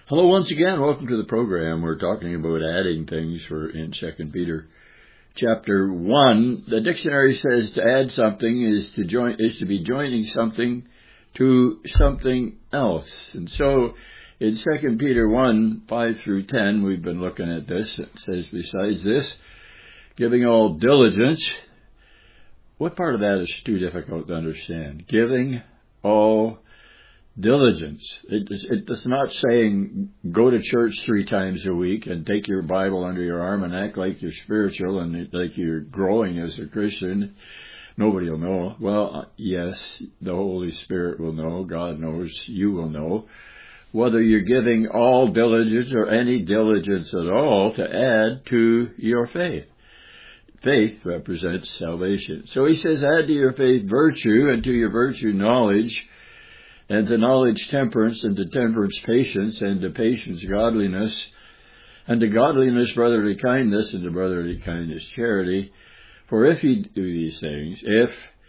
Hello once again. Welcome to the program. We're talking about adding things in 2 Peter chapter 1. The dictionary says to add something is to be joining something to something else. And so in 2 Peter 1, 5 through 10, we've been looking at this. It says, besides this, giving all diligence. What part of that is too difficult to understand? Giving all diligence. It's not saying go to church 3 times a week and take your Bible under your arm and act like you're spiritual and like you're growing as a Christian. Nobody will know. Well, yes, the Holy Spirit will know. God knows. You will know. Whether you're giving all diligence or any diligence at all to add to your faith. Faith represents salvation. So he says, add to your faith virtue, and to your virtue knowledge, and to knowledge temperance, and to temperance patience, and to patience godliness, and to godliness brotherly kindness, and to brotherly kindness charity. For if you do these things, if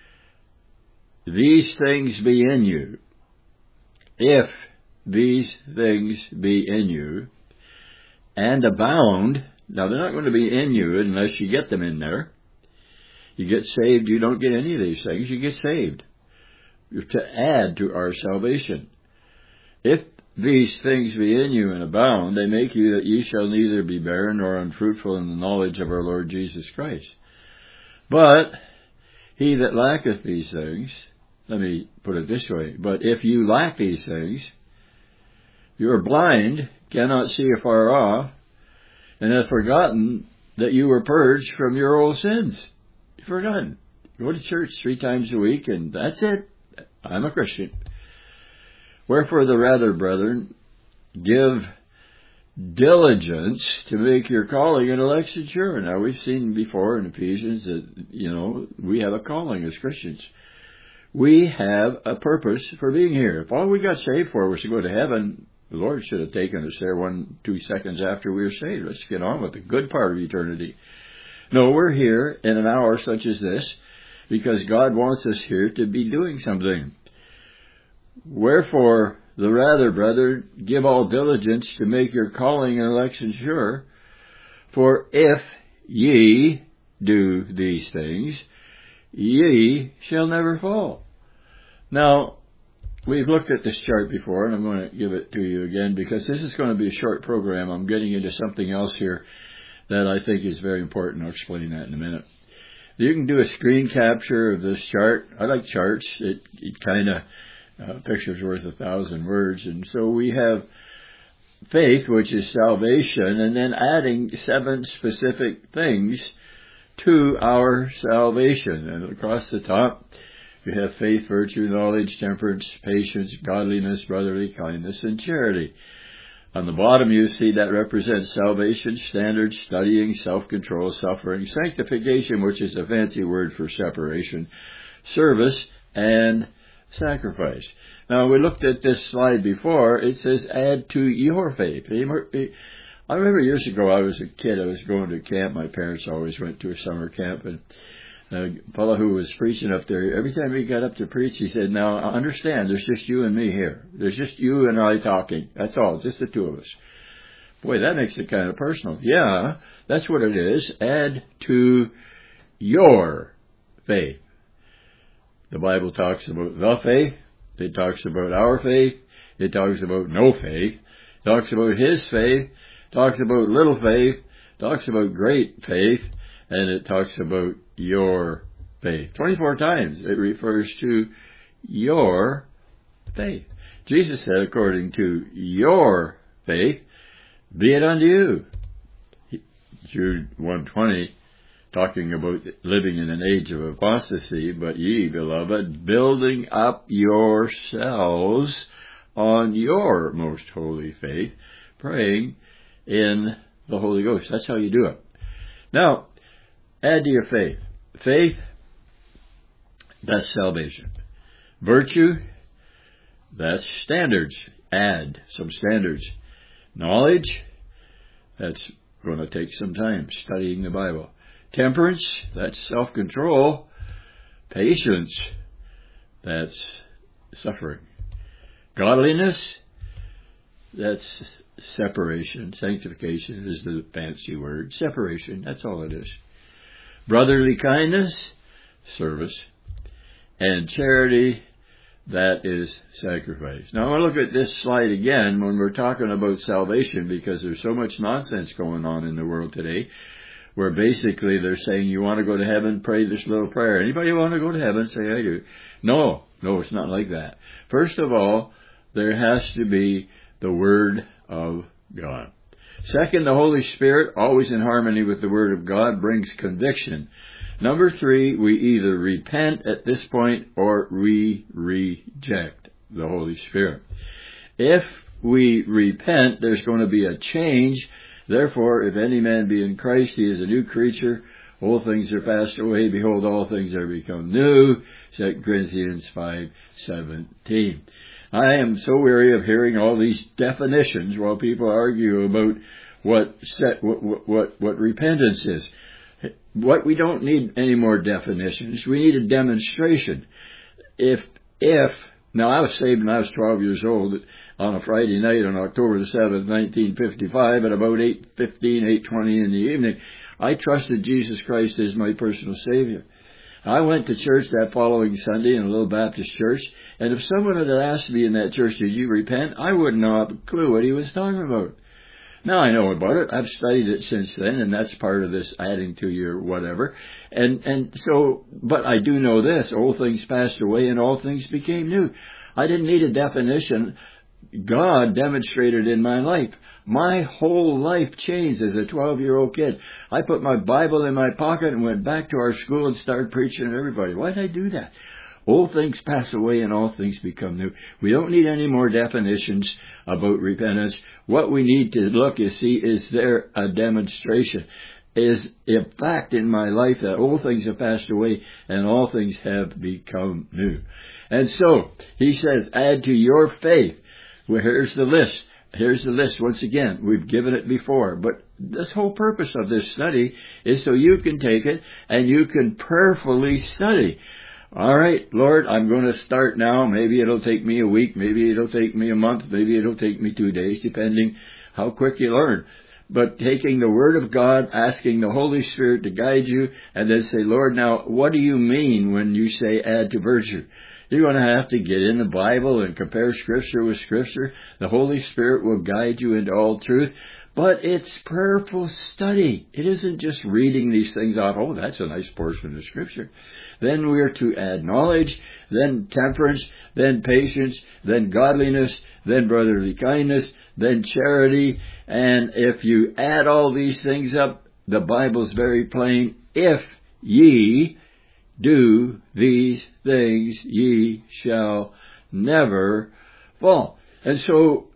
these things be in you, if these things be in you, and abound, now they're not going to be in you unless you get them in there. You get saved, you don't get any of these things, you get saved. To add to our salvation. If these things be in you and abound, they make you that ye shall neither be barren nor unfruitful in the knowledge of our Lord Jesus Christ. But he that lacketh these things, let me put it this way, but if you lack these things, you are blind, cannot see afar off, and have forgotten that you were purged from your old sins. You've forgotten. Go to church 3 times a week and that's it. I'm a Christian. Wherefore the rather, brethren, give diligence to make your calling and election sure. Now we've seen before in Ephesians that, we have a calling as Christians. We have a purpose for being here. If all we got saved for was to go to heaven, the Lord should have taken us there 1-2 seconds after we were saved. Let's get on with the good part of eternity. No, we're here in an hour such as this, because God wants us here to be doing something. Wherefore, the rather, brethren, give all diligence to make your calling and election sure. For if ye do these things, ye shall never fall. Now, we've looked at this chart before, and I'm going to give it to you again, because this is going to be a short program. I'm getting into something else here that I think is very important. I'll explain that in a minute. You can do a screen capture of this chart. I like charts. It kind of, picture's worth 1,000 words. And so we have faith, which is salvation, and then adding 7 specific things to our salvation. And across the top, you have faith, virtue, knowledge, temperance, patience, godliness, brotherly kindness, and charity. On the bottom, you see that represents salvation, standards, studying, self-control, suffering, sanctification, which is a fancy word for separation, service, and sacrifice. Now, we looked at this slide before. It says, add to your faith. I remember years ago, I was a kid. I was going to camp. My parents always went to a summer camp, and a fellow who was preaching up there, every time he got up to preach, he said, now, understand, there's just you and me here. There's just you and I talking. That's all, just the 2 of us. Boy, that makes it kind of personal. Yeah, that's what it is. Add to your faith. The Bible talks about the faith. It talks about our faith. It talks about no faith. It talks about his faith. It talks about little faith. It talks about great faith. And it talks about your faith. 24 times it refers to your faith. Jesus said, according to your faith, be it unto you. Jude 1:20, talking about living in an age of apostasy, but ye, beloved, building up yourselves on your most holy faith, praying in the Holy Ghost. That's how you do it. Now, add to your faith. Faith, that's salvation. Virtue, that's standards. Add some standards. Knowledge, that's going to take some time, studying the Bible. Temperance, that's self-control. Patience, that's suffering. Godliness, That's separation. Sanctification is the fancy word. Separation, that's all it is. Brotherly kindness, service. And charity, that is sacrifice. Now, I want to look at this slide again when we're talking about salvation, because there's so much nonsense going on in the world today, where basically they're saying, you want to go to heaven, pray this little prayer. Anybody want to go to heaven? Say, I do. No, it's not like that. First of all, there has to be the Word of God. Second, the Holy Spirit, always in harmony with the Word of God, brings conviction. Number 3, we either repent at this point or we reject the Holy Spirit. If we repent, there's going to be a change. Therefore, if any man be in Christ, he is a new creature. All things are passed away. Behold, all things are become new. 2 Corinthians 5:17. I am so weary of hearing all these definitions while people argue about what repentance is. What we don't need any more definitions. We need a demonstration. Now I was saved when I was 12 years old on a Friday night on October the 7th, 1955 at about 8:20 in the evening. I trusted Jesus Christ as my personal Savior. I went to church that following Sunday in a little Baptist church, and if someone had asked me in that church, did you repent? I wouldn't know a clue what he was talking about. Now I know about it. I've studied it since then, and that's part of this adding to your whatever. But I do know this. Old things passed away and all things became new. I didn't need a definition. God demonstrated in my life. My whole life changed as a 12-year-old kid. I put my Bible in my pocket and went back to our school and started preaching to everybody. Why did I do that? Old things pass away and all things become new. We don't need any more definitions about repentance. What we need to look and see, is there a demonstration? Is a fact in my life that old things have passed away and all things have become new. And so, he says, add to your faith. Well, here's the list. Here's the list once again. We've given it before. But this whole purpose of this study is so you can take it and you can prayerfully study. All right, Lord, I'm going to start now. Maybe it'll take me a week. Maybe it'll take me a month. Maybe it'll take me 2 days, depending how quick you learn. But taking the Word of God, asking the Holy Spirit to guide you, and then say, Lord, now, what do you mean when you say add to virtue? You're going to have to get in the Bible and compare Scripture with Scripture. The Holy Spirit will guide you into all truth. But it's prayerful study. It isn't just reading these things off. Oh, that's a nice portion of Scripture. Then we are to add knowledge, then temperance, then patience, then godliness, then brotherly kindness, then charity. And if you add all these things up, the Bible's very plain. If ye do these things, ye shall never fall. And so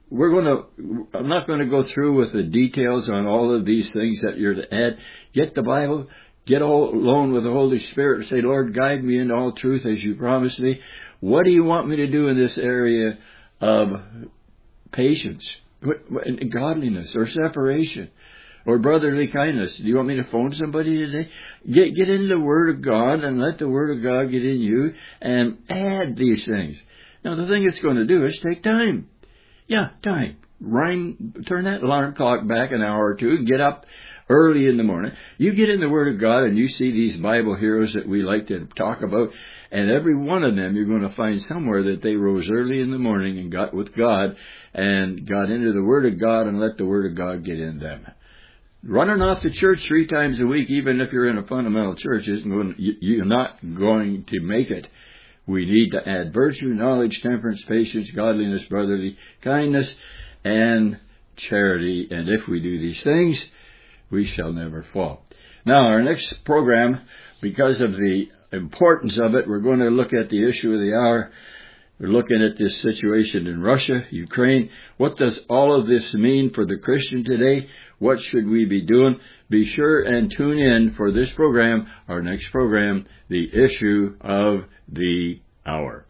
I'm not going to go through with the details on all of these things that you're to add. Get the Bible, get alone with the Holy Spirit and say, Lord, guide me into all truth as you promised me. What do you want me to do in this area of patience, godliness, or separation, or brotherly kindness? Do you want me to phone somebody today? Get into the Word of God and let the Word of God get in you and add these things. Now, the thing it's going to do is take time. Yeah, time. Turn that alarm clock back an hour or two and get up early in the morning. You get in the Word of God and you see these Bible heroes that we like to talk about, and every one of them you're going to find somewhere that they rose early in the morning and got with God and got into the Word of God and let the Word of God get in them. Running off to church 3 times a week, even if you're in a fundamental church, you're not going to make it. We need to add virtue, knowledge, temperance, patience, godliness, brotherly kindness, and charity. And if we do these things, we shall never fall. Now, our next program, because of the importance of it, we're going to look at the issue of the hour. We're looking at this situation in Russia, Ukraine. What does all of this mean for the Christian today? What should we be doing? Be sure and tune in for this program, our next program, the issue of the hour.